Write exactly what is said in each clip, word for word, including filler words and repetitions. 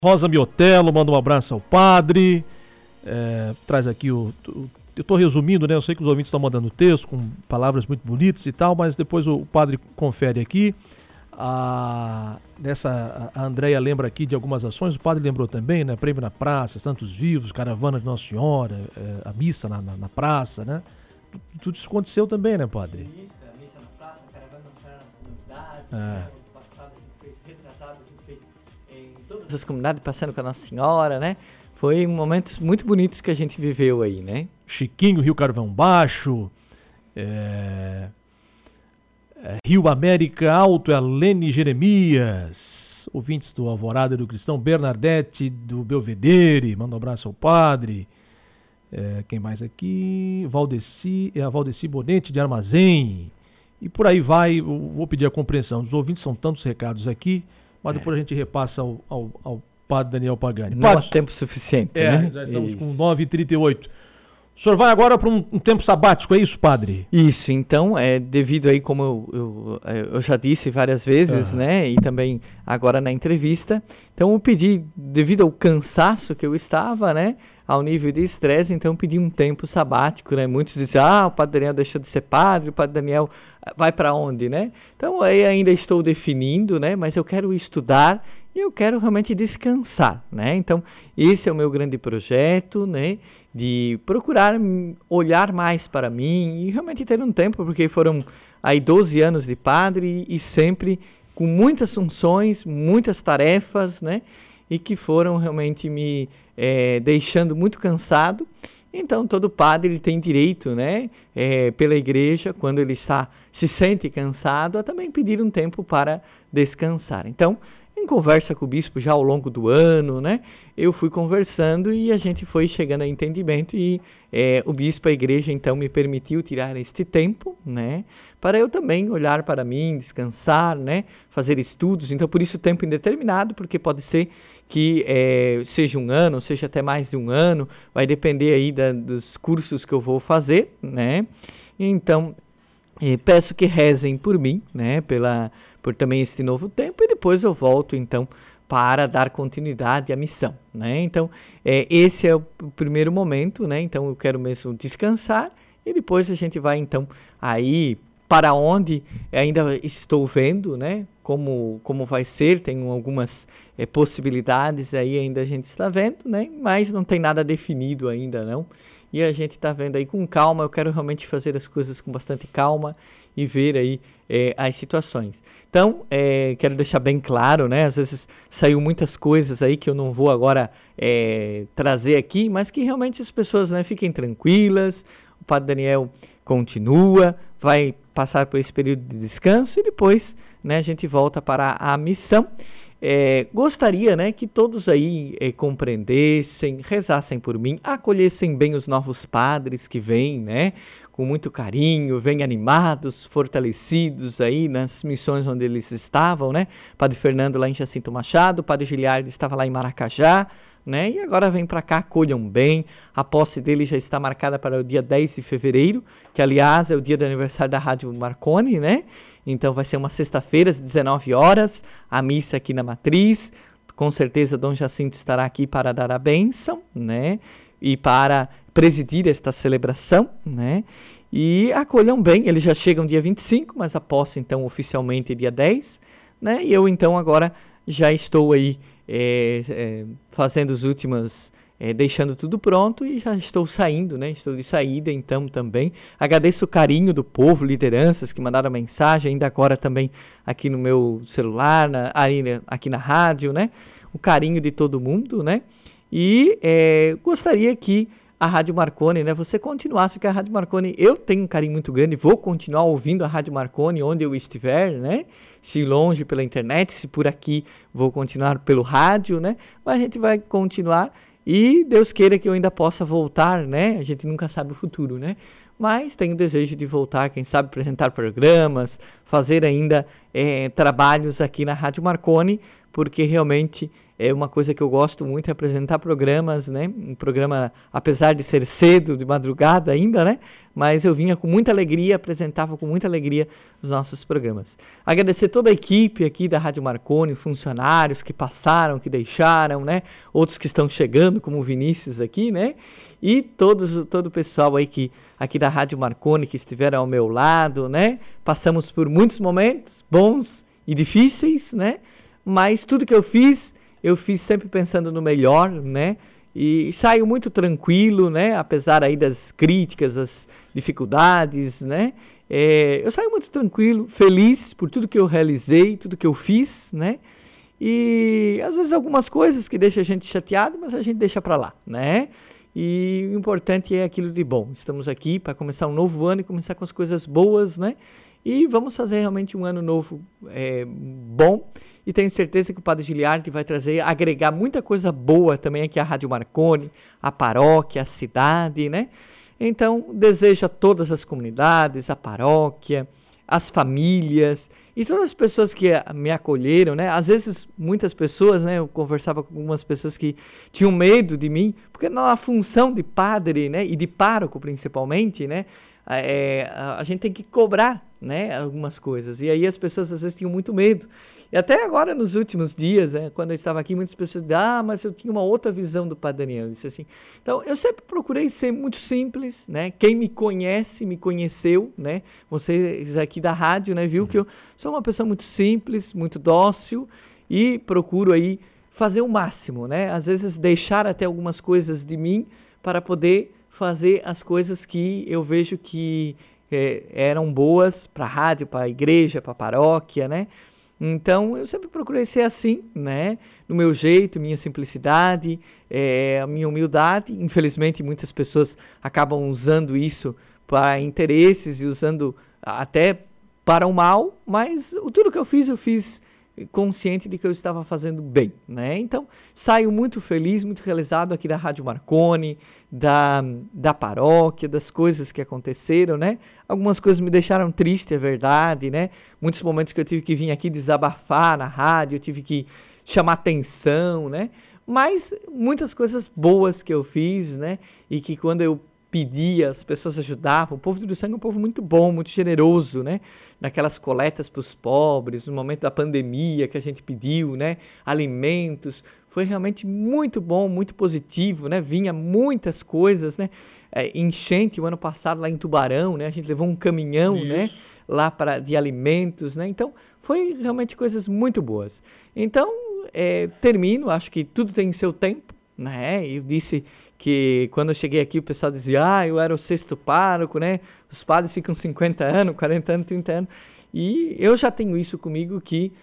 Rosa Miotello manda um abraço ao padre, é, traz aqui o... o eu estou resumindo, né? Eu sei que os ouvintes estão mandando texto com palavras muito bonitas e tal, mas depois o padre confere aqui. A, nessa, a Andréia lembra aqui de algumas ações, o padre lembrou também, né? Prêmio na Praça, Santos Vivos, Caravana de Nossa Senhora, é, a missa na, na, na praça, né? Tudo isso aconteceu também, né, padre? Missa, missa na praça, Caravana de Nossa Senhora nas comunidades, é. né? O passado a gente fez, retratado, a gente fez em todas as comunidades, passando com a Nossa Senhora, né? Foi momentos muito bonitos que a gente viveu aí, né? Chiquinho, Rio Carvão Baixo, é... É, Rio América Alto, Alene Jeremias, ouvintes do Alvorada do Cristão, Bernadette do Belvedere, manda um abraço ao padre. É, quem mais aqui? Valdeci, é a Valdeci Bonete de Armazém. E por aí vai, eu vou pedir a compreensão dos ouvintes, são tantos recados aqui, mas depois é. a gente repassa ao, ao, ao padre Daniel Pagani. Não padre, há tempo suficiente, é, né? já estamos e... com nove e trinta e oito. O senhor vai agora para um, um tempo sabático, é isso, padre? Isso, então, é devido aí, como eu, eu, eu já disse várias vezes, uhum. né, e também agora na entrevista, então eu pedi, devido ao cansaço que eu estava, né, ao nível de estresse, então eu pedi um tempo sabático, né, muitos dizem, ah, o padre Daniel deixou de ser padre, o padre Daniel vai para onde, né? Então aí ainda estou definindo, né, mas eu quero estudar e eu quero realmente descansar, né, então esse é o meu grande projeto, né, de procurar olhar mais para mim e realmente ter um tempo, porque foram aí doze anos de padre e sempre com muitas funções, muitas tarefas, né, e que foram realmente me é, deixando muito cansado. Então todo padre ele tem direito, né, é, pela igreja, quando ele está se sente cansado, a também pedir um tempo para descansar. Então, em conversa com o bispo já ao longo do ano, né, eu fui conversando e a gente foi chegando a entendimento e é, o bispo, a igreja, então me permitiu tirar este tempo, né, para eu também olhar para mim, descansar, né, fazer estudos. Então, por isso tempo indeterminado, porque pode ser que é, seja um ano, seja até mais de um ano, vai depender aí da, dos cursos que eu vou fazer, né. Então, eh, peço que rezem por mim, né, pela por também esse novo tempo, e depois eu volto, então, para dar continuidade à missão, né? Então, é, esse é o primeiro momento, né? Então, eu quero mesmo descansar, e depois a gente vai, então, aí para onde ainda estou vendo, né? Como, como vai ser, tem algumas é, possibilidades aí ainda a gente está vendo, né? Mas não tem nada definido ainda, não. E a gente está vendo aí com calma, eu quero realmente fazer as coisas com bastante calma e ver aí é, as situações. Então, é, quero deixar bem claro, né, às vezes saiu muitas coisas aí que eu não vou agora é, trazer aqui, mas que realmente as pessoas, né, fiquem tranquilas, o padre Daniel continua, vai passar por esse período de descanso e depois, né, a gente volta para a missão. É, gostaria, né, que todos aí é, compreendessem, rezassem por mim, acolhessem bem os novos padres que vêm, né, com muito carinho, vêm animados, fortalecidos aí nas missões onde eles estavam, né? Padre Fernando lá em Jacinto Machado, Padre Giliardo estava lá em Maracajá, né? E agora vem para cá, acolham bem. A posse dele já está marcada para o dia dez de fevereiro, que aliás é o dia do aniversário da Rádio Marconi, né? Então vai ser uma sexta-feira às dezenove horas, a missa aqui na Matriz. Com certeza Dom Jacinto estará aqui para dar a bênção, né? E para presidir esta celebração, né? E acolham bem, eles já chegam dia vinte e cinco, mas a posse então oficialmente dia dez, né? E eu então agora já estou aí é, é, fazendo os últimos, é, deixando tudo pronto e já estou saindo, né? Estou de saída então também. Agradeço o carinho do povo, lideranças que mandaram mensagem, ainda agora também aqui no meu celular, na, aí, aqui na rádio, né? O carinho de todo mundo, né? E é, gostaria que a Rádio Marconi, né, você continuasse com a Rádio Marconi. Eu tenho um carinho muito grande, vou continuar ouvindo a Rádio Marconi onde eu estiver, né? Se longe pela internet, se por aqui vou continuar pelo rádio, né? Mas a gente vai continuar e Deus queira que eu ainda possa voltar, né? A gente nunca sabe o futuro, né? Mas tenho desejo de voltar, quem sabe apresentar programas, fazer ainda é, trabalhos aqui na Rádio Marconi, porque realmente é uma coisa que eu gosto muito, é apresentar programas, né? Um programa, apesar de ser cedo, de madrugada ainda, né? Mas eu vinha com muita alegria, apresentava com muita alegria os nossos programas. Agradecer toda a equipe aqui da Rádio Marconi, funcionários que passaram, que deixaram, né? Outros que estão chegando, como o Vinícius aqui, né? E todos, todo o pessoal aí que, aqui da Rádio Marconi que estiveram ao meu lado, né? Passamos por muitos momentos bons e difíceis, né? Mas tudo que eu fiz, eu fiz sempre pensando no melhor, né? E saio muito tranquilo, né? Apesar aí das críticas, das dificuldades, né? É, eu saio muito tranquilo, feliz por tudo que eu realizei, tudo que eu fiz, né? E às vezes algumas coisas que deixam a gente chateado, mas a gente deixa pra lá, né? E o importante é aquilo de bom. Estamos aqui para começar um novo ano e começar com as coisas boas, né? E vamos fazer realmente um ano novo é, bom. E tenho certeza que o Padre Giliardi vai trazer, agregar muita coisa boa também aqui à Rádio Marconi, a paróquia, a cidade, né? Então, desejo a todas as comunidades, a paróquia, as famílias e todas as pessoas que me acolheram, né? Às vezes, muitas pessoas, né? Eu conversava com algumas pessoas que tinham medo de mim, porque na função de padre, né? E de pároco, principalmente, né? É, a gente tem que cobrar, né? Algumas coisas. E aí as pessoas, às vezes, tinham muito medo. E até agora, nos últimos dias, né, quando eu estava aqui, muitas pessoas diziam, ah, mas eu tinha uma outra visão do Padre Daniel. Eu disse assim, então, eu sempre procurei ser muito simples, né? Quem me conhece, me conheceu, né? Vocês aqui da rádio, né, viu que eu sou uma pessoa muito simples, muito dócil e procuro aí fazer o máximo, né? Às vezes deixar até algumas coisas de mim para poder fazer as coisas que eu vejo que é, eram boas para a rádio, para a igreja, para a paróquia, né? Então, eu sempre procurei ser assim, né? No meu jeito, minha simplicidade, é, a minha humildade. Infelizmente, muitas pessoas acabam usando isso para interesses e usando até para o mal, mas tudo que eu fiz, eu fiz consciente de que eu estava fazendo bem, né? Então, saio muito feliz, muito realizado aqui da Rádio Marconi, da, da paróquia, das coisas que aconteceram, né? Algumas coisas me deixaram triste, é verdade, né? Muitos momentos que eu tive que vir aqui desabafar na rádio, eu tive que chamar atenção, né? Mas muitas coisas boas que eu fiz, né? E que quando eu pedia, as pessoas ajudavam. O povo do Sangue é um povo muito bom, muito generoso, né? Naquelas coletas para os pobres, no momento da pandemia que a gente pediu, né? Alimentos. Foi realmente muito bom, muito positivo, né? Vinha muitas coisas, né? É, enchente o ano passado lá em Tubarão, né? A gente levou um caminhão, Isso. né? Lá para de alimentos, né? Então, foi realmente coisas muito boas. Então, é, termino, acho que tudo tem seu tempo, né? Eu disse que quando eu cheguei aqui o pessoal dizia, ah, eu era o sexto pároco, né? Os padres ficam cinquenta anos, quarenta anos, trinta anos. E eu já tenho isso comigo que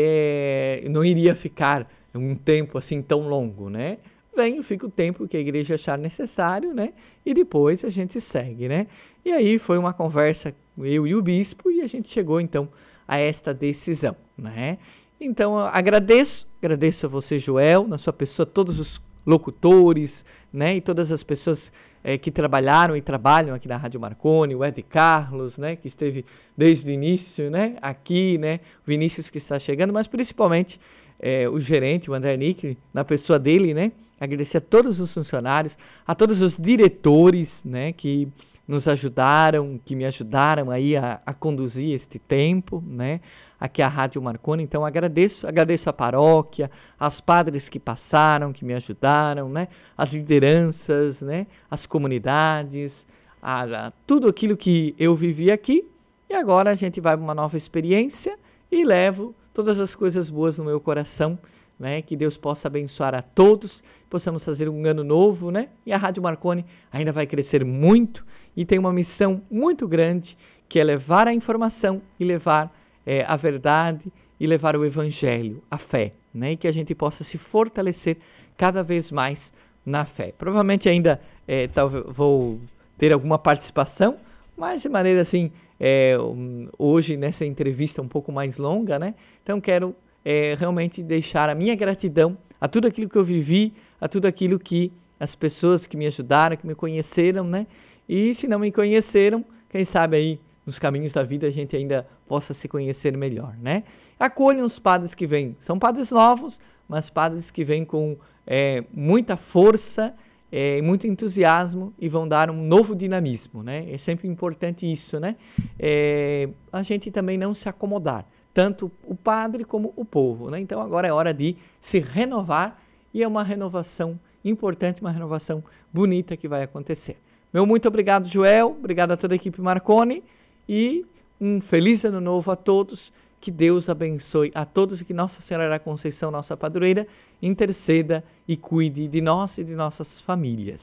é, não iria ficar um tempo assim tão longo, né? Venho, fica o tempo que a igreja achar necessário, né? E depois a gente segue, né? E aí foi uma conversa, eu e o bispo, e a gente chegou então a esta decisão, né? Então, eu agradeço, agradeço a você, Joel, na sua pessoa, todos os locutores, né? E todas as pessoas é, que trabalharam e trabalham aqui na Rádio Marconi, o Ed Carlos, né? Que esteve desde o início, né? Aqui, né? O Vinícius que está chegando, mas principalmente é, o gerente, o André Nick, na pessoa dele, né? Agradecer a todos os funcionários, a todos os diretores, né? Que nos ajudaram, que me ajudaram aí a, a conduzir este tempo, né? Aqui a Rádio Marconi. Então agradeço, agradeço a paróquia, aos padres que passaram, que me ajudaram, né? As lideranças, né? As comunidades, a, a, tudo aquilo que eu vivi aqui. E agora a gente vai para uma nova experiência e levo todas as coisas boas no meu coração, né? Que Deus possa abençoar a todos, possamos fazer um ano novo, né? E a Rádio Marconi ainda vai crescer muito e tem uma missão muito grande, que é levar a informação e levar É, a verdade e levar o evangelho, a fé, né? E que a gente possa se fortalecer cada vez mais na fé. Provavelmente ainda é, talvez vou ter alguma participação, mas de maneira assim, é, hoje nessa entrevista um pouco mais longa, né? Então quero é, realmente deixar a minha gratidão a tudo aquilo que eu vivi, a tudo aquilo que as pessoas que me ajudaram, que me conheceram, né? E se não me conheceram, quem sabe aí nos caminhos da vida a gente ainda possa se conhecer melhor, né? Acolham os padres que vêm. São padres novos, mas padres que vêm com é, muita força, é, muito entusiasmo e vão dar um novo dinamismo, né? É sempre importante isso, né? É, a gente também não se acomodar, tanto o padre como o povo, né? Então agora é hora de se renovar e é uma renovação importante, uma renovação bonita que vai acontecer. Meu muito obrigado, Joel, obrigado a toda a equipe Marconi e um feliz ano novo a todos, que Deus abençoe a todos e que Nossa Senhora da Conceição, nossa padroeira, interceda e cuide de nós e de nossas famílias.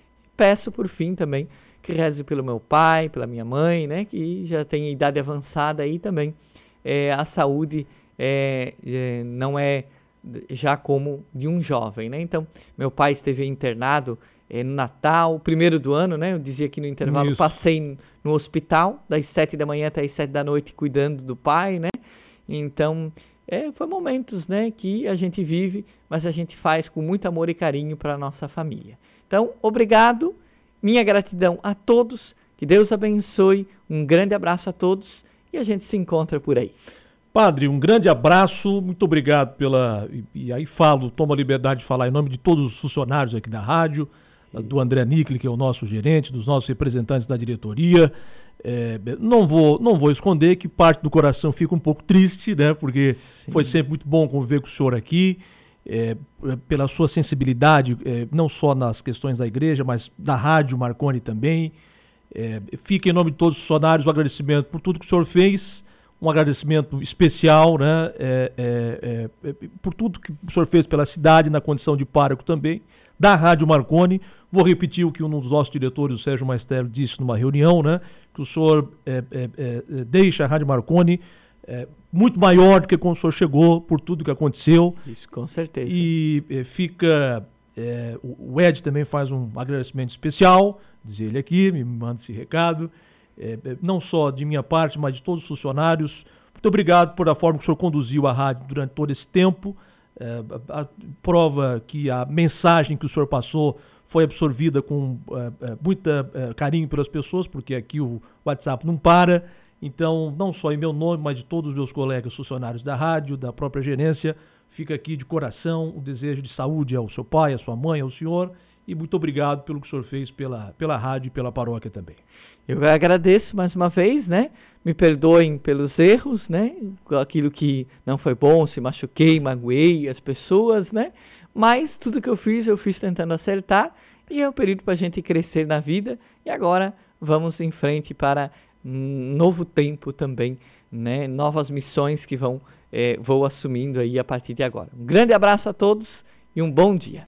Peço por fim também que reze pelo meu pai, pela minha mãe, né, que já tem idade avançada aí também, é, a saúde é, é, não é já como de um jovem, né? Então, meu pai esteve internado é, no Natal, primeiro do ano, né? Eu dizia aqui no intervalo, Isso. passei no hospital, das sete da manhã até as sete da noite, cuidando do pai, né? Então, é, foi momentos, né, que a gente vive, mas a gente faz com muito amor e carinho para a nossa família. Então, obrigado, minha gratidão a todos, que Deus abençoe, um grande abraço a todos e a gente se encontra por aí. Padre, um grande abraço, muito obrigado pela... E, e aí falo, tomo a liberdade de falar em nome de todos os funcionários aqui da rádio, do André Nicli, que é o nosso gerente, dos nossos representantes da diretoria. É, não vou, não vou esconder que parte do coração fica um pouco triste, né? Porque Sim. foi sempre muito bom conviver com o senhor aqui, é, pela sua sensibilidade, é, não só nas questões da igreja, mas da rádio Marconi também. É, fica em nome de todos os funcionários o agradecimento por tudo que o senhor fez, um agradecimento especial, né? É, é, é, por tudo que o senhor fez pela cidade, na condição de pároco também, da rádio Marconi. Vou repetir o que um dos nossos diretores, o Sérgio Maestro, disse numa reunião, né? Que o senhor é, é, é, deixa a Rádio Marconi é, muito maior do que quando o senhor chegou, por tudo que aconteceu. Isso, com certeza. E é, fica... É, o Ed também faz um agradecimento especial, diz ele aqui, me manda esse recado, é, não só de minha parte, mas de todos os funcionários. Muito obrigado por a forma que o senhor conduziu a rádio durante todo esse tempo. É, a, a prova que a mensagem que o senhor passou foi absorvida com é, muita é, carinho pelas pessoas, porque aqui o WhatsApp não para. Então, não só em meu nome, mas de todos os meus colegas funcionários da rádio, da própria gerência, fica aqui de coração o desejo de saúde ao seu pai, à sua mãe, ao senhor, e muito obrigado pelo que o senhor fez pela, pela rádio e pela paróquia também. Eu agradeço mais uma vez, né? Me perdoem pelos erros, né? Aquilo que não foi bom, se machuquei, magoei as pessoas, né? Mas tudo que eu fiz, eu fiz tentando acertar, e é um período para a gente crescer na vida, e agora vamos em frente para um novo tempo também, né? Novas missões que vão, é, vou assumindo aí a partir de agora. Um grande abraço a todos e um bom dia.